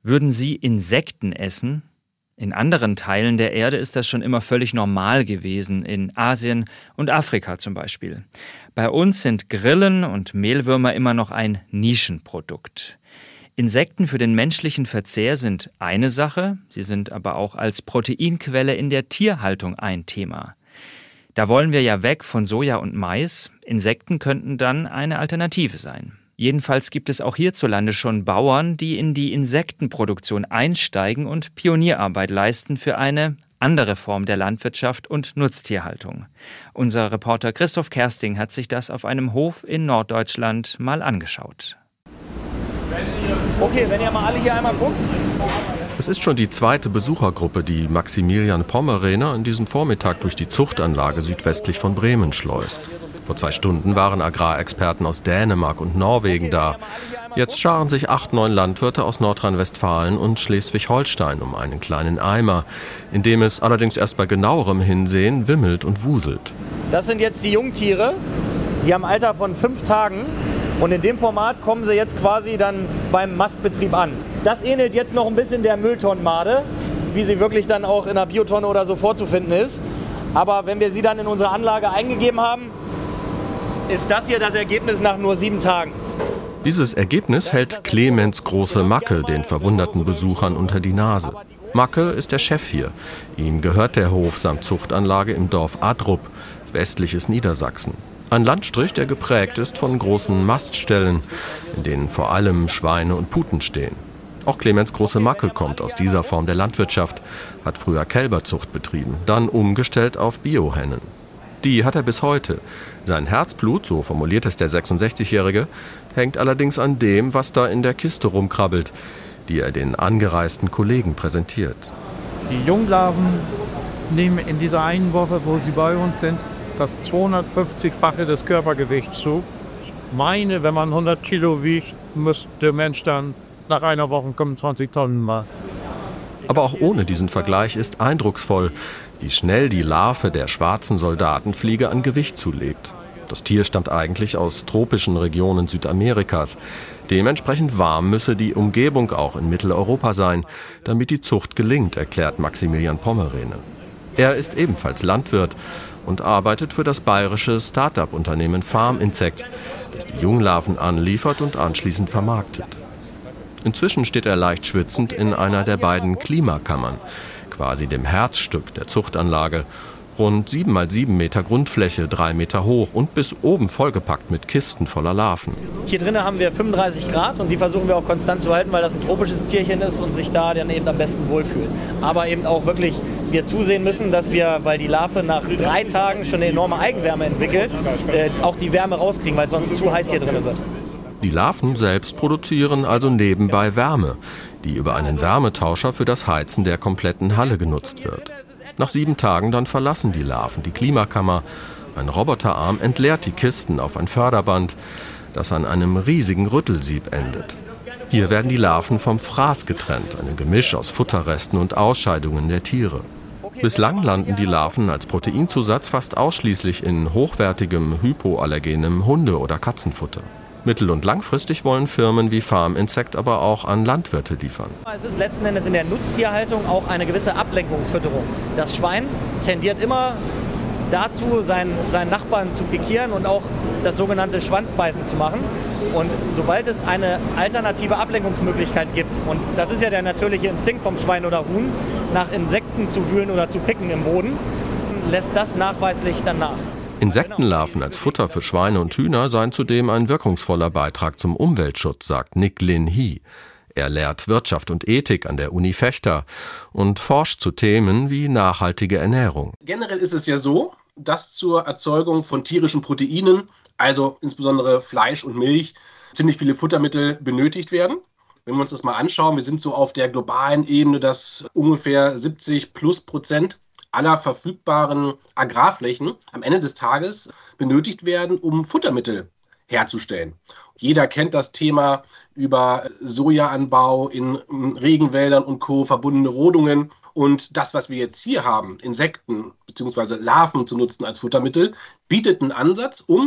Würden Sie Insekten essen? In anderen Teilen der Erde ist das schon immer völlig normal gewesen, in Asien und Afrika zum Beispiel. Bei uns sind Grillen und Mehlwürmer immer noch ein Nischenprodukt. Insekten für den menschlichen Verzehr sind eine Sache, sie sind aber auch als Proteinquelle in der Tierhaltung ein Thema. Da wollen wir ja weg von Soja und Mais. Insekten könnten dann eine Alternative sein. Jedenfalls gibt es auch hierzulande schon Bauern, die in die Insektenproduktion einsteigen und Pionierarbeit leisten für eine andere Form der Landwirtschaft und Nutztierhaltung. Unser Reporter Christoph Kersting hat sich das auf einem Hof in Norddeutschland mal angeschaut. Okay, wenn ihr mal alle hier einmal guckt. Es ist schon die zweite Besuchergruppe, die Maximilian Pommerener an diesem Vormittag durch die Zuchtanlage südwestlich von Bremen schleust. Vor 2 Stunden waren Agrarexperten aus Dänemark und Norwegen da. Jetzt scharen sich 8, 9 Landwirte aus Nordrhein-Westfalen und Schleswig-Holstein um einen kleinen Eimer, in dem es allerdings erst bei genauerem Hinsehen wimmelt und wuselt. Das sind jetzt die Jungtiere, die haben ein Alter von 5 Tagen. Und in dem Format kommen sie jetzt quasi dann beim Mastbetrieb an. Das ähnelt jetzt noch ein bisschen der Mülltonnenmade, wie sie wirklich dann auch in einer Biotonne oder so vorzufinden ist. Aber wenn wir sie dann in unsere Anlage eingegeben haben, ist das hier das Ergebnis nach nur 7 Tagen. Dieses Ergebnis hält Clemens Große Macke den verwunderten Besuchern unter die Nase. Macke ist der Chef hier. Ihm gehört der Hof samt Zuchtanlage im Dorf Adrup, westliches Niedersachsen. Ein Landstrich, der geprägt ist von großen Mastställen, in denen vor allem Schweine und Puten stehen. Auch Clemens Große Macke kommt aus dieser Form der Landwirtschaft, hat früher Kälberzucht betrieben, dann umgestellt auf Biohennen. Die hat er bis heute. Sein Herzblut, so formuliert es der 66-Jährige, hängt allerdings an dem, was da in der Kiste rumkrabbelt, die er den angereisten Kollegen präsentiert. Die Junglarven nehmen in dieser einen Woche, wo sie bei uns sind, das 250-fache des Körpergewichts zu. Meine, wenn man 100 Kilo wiegt, müsste der Mensch dann nach einer Woche 25 Tonnen machen. Aber auch ohne diesen Vergleich ist eindrucksvoll, wie schnell die Larve der schwarzen Soldatenfliege an Gewicht zulegt. Das Tier stammt eigentlich aus tropischen Regionen Südamerikas. Dementsprechend warm müsse die Umgebung auch in Mitteleuropa sein, damit die Zucht gelingt, erklärt Maximilian Pommerener. Er ist ebenfalls Landwirt und arbeitet für das bayerische Start-up-Unternehmen Farm Insect, das die Junglarven anliefert und anschließend vermarktet. Inzwischen steht er leicht schwitzend in einer der beiden Klimakammern, quasi dem Herzstück der Zuchtanlage. Rund 7 mal 7 Meter Grundfläche, 3 Meter hoch und bis oben vollgepackt mit Kisten voller Larven. Hier drinnen haben wir 35 Grad und die versuchen wir auch konstant zu halten, weil das ein tropisches Tierchen ist und sich da dann eben am besten wohlfühlt. Aber eben auch wirklich wir zusehen müssen, dass wir, weil die Larve nach 3 Tagen schon eine enorme Eigenwärme entwickelt, auch die Wärme rauskriegen, weil es sonst zu heiß hier drinnen wird. Die Larven selbst produzieren also nebenbei Wärme, die über einen Wärmetauscher für das Heizen der kompletten Halle genutzt wird. Nach 7 Tagen dann verlassen die Larven die Klimakammer. Ein Roboterarm entleert die Kisten auf ein Förderband, das an einem riesigen Rüttelsieb endet. Hier werden die Larven vom Fraß getrennt, einem Gemisch aus Futterresten und Ausscheidungen der Tiere. Bislang landen die Larven als Proteinzusatz fast ausschließlich in hochwertigem, hypoallergenem Hunde- oder Katzenfutter. Mittel- und langfristig wollen Firmen wie Farm Insect aber auch an Landwirte liefern. Es ist letzten Endes in der Nutztierhaltung auch eine gewisse Ablenkungsfütterung. Das Schwein tendiert immer dazu, seinen Nachbarn zu pikieren und auch das sogenannte Schwanzbeißen zu machen. Und sobald es eine alternative Ablenkungsmöglichkeit gibt, und das ist ja der natürliche Instinkt vom Schwein oder Huhn, nach Insekten zu wühlen oder zu picken im Boden, lässt das nachweislich dann nach. Insektenlarven als Futter für Schweine und Hühner seien zudem ein wirkungsvoller Beitrag zum Umweltschutz, sagt Nick Lin Hee. Er lehrt Wirtschaft und Ethik an der Uni Vechta und forscht zu Themen wie nachhaltige Ernährung. Generell ist es ja so, dass zur Erzeugung von tierischen Proteinen, also insbesondere Fleisch und Milch, ziemlich viele Futtermittel benötigt werden. Wenn wir uns das mal anschauen, wir sind so auf der globalen Ebene, dass ungefähr 70+ % aller verfügbaren Agrarflächen am Ende des Tages benötigt werden, um Futtermittel herzustellen. Jeder kennt das Thema über Sojaanbau in Regenwäldern und Co., verbundene Rodungen. Und das, was wir jetzt hier haben, Insekten bzw. Larven zu nutzen als Futtermittel, bietet einen Ansatz, um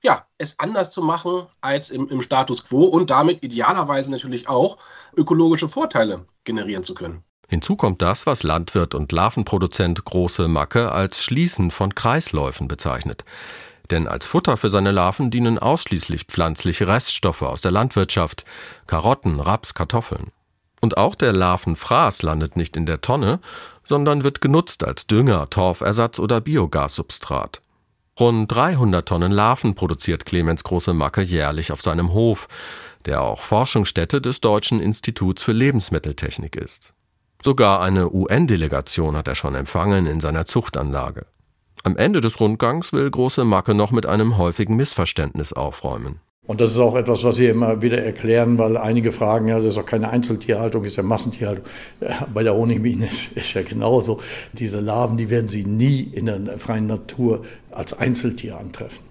es anders zu machen als im Status quo und damit idealerweise natürlich auch ökologische Vorteile generieren zu können. Hinzu kommt das, was Landwirt und Larvenproduzent Große Macke als Schließen von Kreisläufen bezeichnet. Denn als Futter für seine Larven dienen ausschließlich pflanzliche Reststoffe aus der Landwirtschaft, Karotten, Raps, Kartoffeln. Und auch der Larvenfraß landet nicht in der Tonne, sondern wird genutzt als Dünger, Torfersatz oder Biogassubstrat. Rund 300 Tonnen Larven produziert Clemens Große Macke jährlich auf seinem Hof, der auch Forschungsstätte des Deutschen Instituts für Lebensmitteltechnik ist. Sogar eine UN-Delegation hat er schon empfangen in seiner Zuchtanlage. Am Ende des Rundgangs will Große Macke noch mit einem häufigen Missverständnis aufräumen. Und das ist auch etwas, was wir immer wieder erklären, weil einige fragen, ja, das ist doch keine Einzeltierhaltung, ist ja Massentierhaltung. Ja, bei der Honigbiene ist ja genauso. Diese Larven, die werden Sie nie in der freien Natur als Einzeltier antreffen.